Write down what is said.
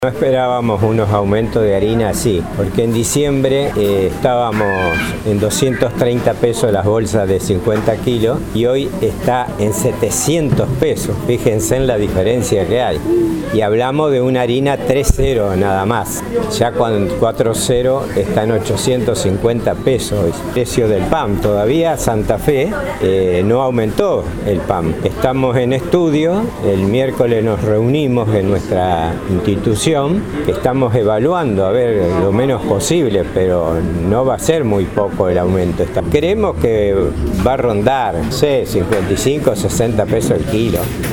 No esperábamos unos aumentos de harina así, porque en diciembre estábamos en 230 pesos las bolsas de 50 kilos y hoy está en 700 pesos. Fíjense en la diferencia que hay. Y hablamos de una harina 3.0 nada más. Ya con 4.0 está en 850 pesos. El precio del pan, todavía Santa Fe no aumentó el pan. Estamos en estudio, el miércoles nos reunimos en nuestra institución. Estamos evaluando a ver lo menos posible, pero no va a ser muy poco el aumento. Creemos que va a rondar, no sé, 55, 60 pesos el kilo.